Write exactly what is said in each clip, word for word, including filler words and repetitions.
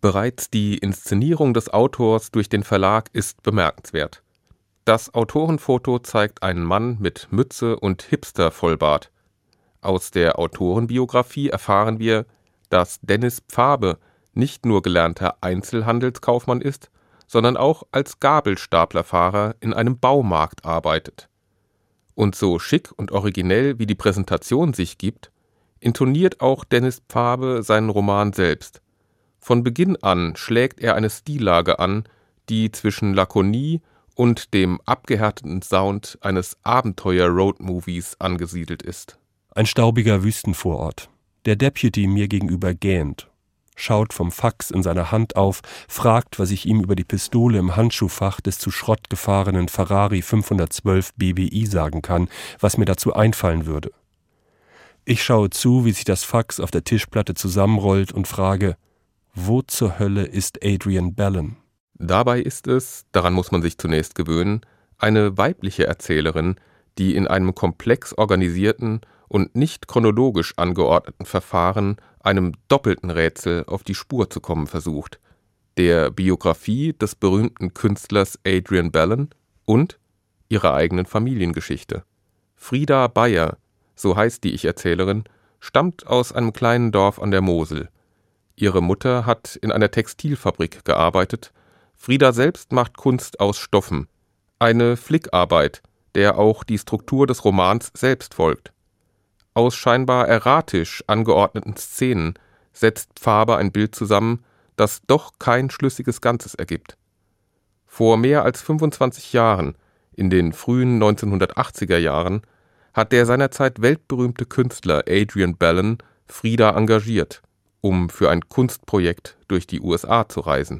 Bereits die Inszenierung des Autors durch den Verlag ist bemerkenswert. Das Autorenfoto zeigt einen Mann mit Mütze und Hipster-Vollbart. Aus der Autorenbiografie erfahren wir, dass Dennis Pfabe nicht nur gelernter Einzelhandelskaufmann ist, sondern auch als Gabelstaplerfahrer in einem Baumarkt arbeitet. Und so schick und originell wie die Präsentation sich gibt, intoniert auch Dennis Pfabe seinen Roman selbst. Von Beginn an schlägt er eine Stillage an, die zwischen Lakonie und dem abgehärteten Sound eines Abenteuer-Roadmovies angesiedelt ist. Ein staubiger Wüstenvorort. Der Deputy mir gegenüber gähnt, schaut vom Fax in seiner Hand auf, fragt, was ich ihm über die Pistole im Handschuhfach des zu Schrott gefahrenen Ferrari fünfhundertzwölf B B I sagen kann, was mir dazu einfallen würde. Ich schaue zu, wie sich das Fax auf der Tischplatte zusammenrollt und frage, wo zur Hölle ist Adrian Bellon? Dabei ist es, daran muss man sich zunächst gewöhnen, eine weibliche Erzählerin, die in einem komplex organisierten und nicht chronologisch angeordneten Verfahren einem doppelten Rätsel auf die Spur zu kommen versucht, der Biografie des berühmten Künstlers Adrian Bellon und ihrer eigenen Familiengeschichte. Frieda Bayer, so heißt die Ich-Erzählerin, stammt aus einem kleinen Dorf an der Mosel. Ihre Mutter hat in einer Textilfabrik gearbeitet. Frieda selbst macht Kunst aus Stoffen. Eine Flickarbeit, der auch die Struktur des Romans selbst folgt. Aus scheinbar erratisch angeordneten Szenen setzt Pfabe ein Bild zusammen, das doch kein schlüssiges Ganzes ergibt. Vor mehr als fünfundzwanzig Jahren, in den frühen neunzehnhundertachtziger Jahren, hat der seinerzeit weltberühmte Künstler Adrian Bellon Frieda engagiert, um für ein Kunstprojekt durch die U S A zu reisen.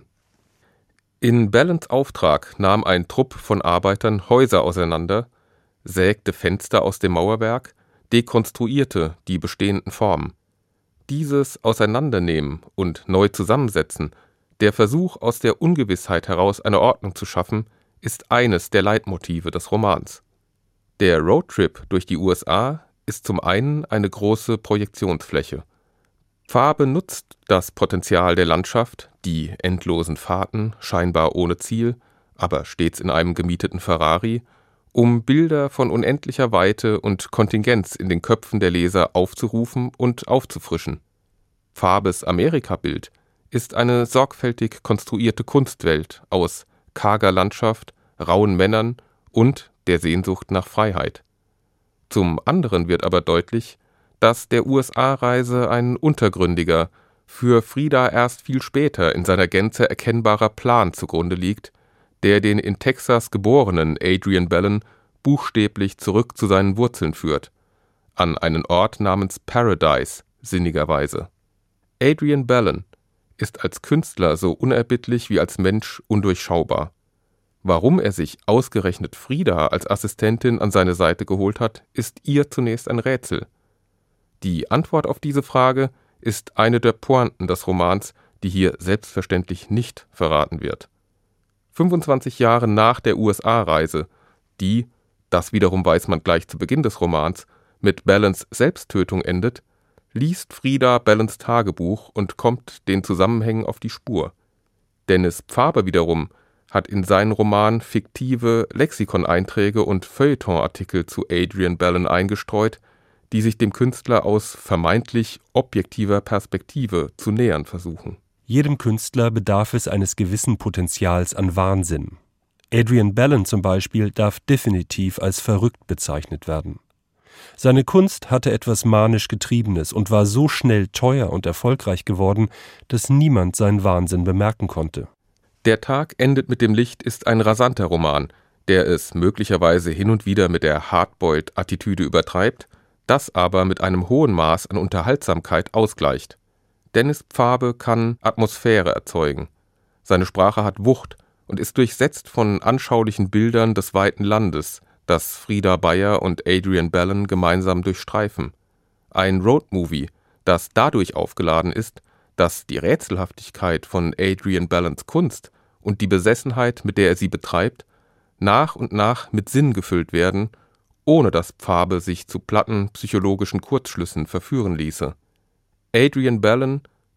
In Bellons Auftrag nahm ein Trupp von Arbeitern Häuser auseinander, sägte Fenster aus dem Mauerwerk, dekonstruierte die bestehenden Formen. Dieses Auseinandernehmen und neu zusammensetzen, der Versuch, aus der Ungewissheit heraus eine Ordnung zu schaffen, ist eines der Leitmotive des Romans. Der Roadtrip durch die U S A ist zum einen eine große Projektionsfläche. Pfabe nutzt das Potenzial der Landschaft, die endlosen Fahrten, scheinbar ohne Ziel, aber stets in einem gemieteten Ferrari, um Bilder von unendlicher Weite und Kontingenz in den Köpfen der Leser aufzurufen und aufzufrischen. Pfabes Amerikabild ist eine sorgfältig konstruierte Kunstwelt aus karger Landschaft, rauen Männern und der Sehnsucht nach Freiheit. Zum anderen wird aber deutlich, dass der U S A-Reise ein untergründiger, für Frieda erst viel später in seiner Gänze erkennbarer Plan zugrunde liegt, der den in Texas geborenen Adrian Bellon buchstäblich zurück zu seinen Wurzeln führt, an einen Ort namens Paradise, sinnigerweise. Adrian Bellon ist als Künstler so unerbittlich wie als Mensch undurchschaubar. Warum er sich ausgerechnet Frieda als Assistentin an seine Seite geholt hat, ist ihr zunächst ein Rätsel. Die Antwort auf diese Frage ist eine der Pointen des Romans, die hier selbstverständlich nicht verraten wird. fünfundzwanzig Jahre nach der U S A-Reise, die, das wiederum weiß man gleich zu Beginn des Romans, mit Bellons Selbsttötung endet, liest Frieda Bellons Tagebuch und kommt den Zusammenhängen auf die Spur. Dennis Pfabe wiederum hat in seinen Roman fiktive Lexikoneinträge und Feuilletonartikel zu Adrian Bellon eingestreut, die sich dem Künstler aus vermeintlich objektiver Perspektive zu nähern versuchen. Jedem Künstler bedarf es eines gewissen Potenzials an Wahnsinn. Adrian Bellon zum Beispiel darf definitiv als verrückt bezeichnet werden. Seine Kunst hatte etwas manisch Getriebenes und war so schnell teuer und erfolgreich geworden, dass niemand seinen Wahnsinn bemerken konnte. Der Tag endet mit dem Licht ist ein rasanter Roman, der es möglicherweise hin und wieder mit der Hardboiled-Attitüde übertreibt, das aber mit einem hohen Maß an Unterhaltsamkeit ausgleicht. Dennis Pfabe kann Atmosphäre erzeugen. Seine Sprache hat Wucht und ist durchsetzt von anschaulichen Bildern des weiten Landes, das Frieda Bayer und Adrian Bellon gemeinsam durchstreifen. Ein Roadmovie, das dadurch aufgeladen ist, dass die Rätselhaftigkeit von Adrian Bellons Kunst und die Besessenheit, mit der er sie betreibt, nach und nach mit Sinn gefüllt werden, ohne dass Pfabe sich zu platten psychologischen Kurzschlüssen verführen ließe. Adrian Bellon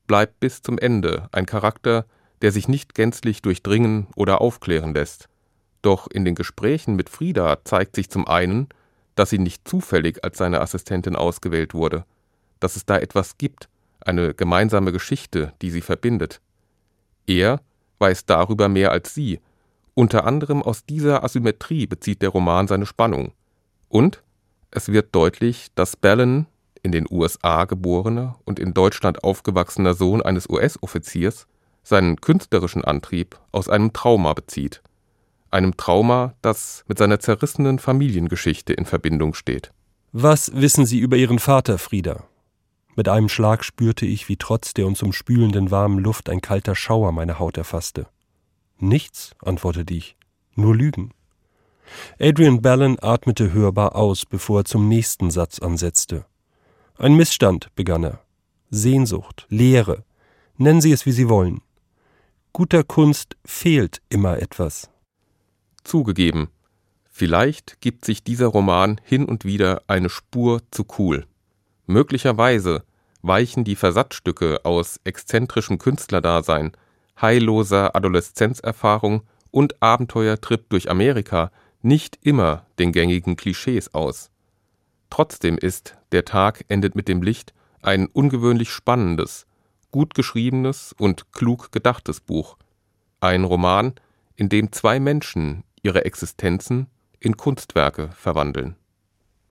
bleibt bis zum Ende ein Charakter, der sich nicht gänzlich durchdringen oder aufklären lässt. Doch in den Gesprächen mit Frida zeigt sich zum einen, dass sie nicht zufällig als seine Assistentin ausgewählt wurde, dass es da etwas gibt, eine gemeinsame Geschichte, die sie verbindet. Er weiß darüber mehr als sie. Unter anderem aus dieser Asymmetrie bezieht der Roman seine Spannung. Und es wird deutlich, dass Balin, in den U S A geborener und in Deutschland aufgewachsener Sohn eines U S-Offiziers, seinen künstlerischen Antrieb aus einem Trauma bezieht. Einem Trauma, das mit seiner zerrissenen Familiengeschichte in Verbindung steht. »Was wissen Sie über Ihren Vater, Frida?« Mit einem Schlag spürte ich, wie trotz der uns umspülenden warmen Luft ein kalter Schauer meine Haut erfasste. »Nichts«, antwortete ich, »nur Lügen.« Adrian Balin atmete hörbar aus, bevor er zum nächsten Satz ansetzte. »Ein Missstand«, begann er. »Sehnsucht, Leere, nennen Sie es, wie Sie wollen. Guter Kunst fehlt immer etwas.« Zugegeben, vielleicht gibt sich dieser Roman hin und wieder eine Spur zu cool. Möglicherweise weichen die Versatzstücke aus exzentrischem Künstlerdasein, heilloser Adoleszenzerfahrung und Abenteuertrip durch Amerika nicht immer den gängigen Klischees aus. Trotzdem ist Der Tag endet mit dem Licht ein ungewöhnlich spannendes, gut geschriebenes und klug gedachtes Buch. Ein Roman, in dem zwei Menschen ihre Existenzen in Kunstwerke verwandeln.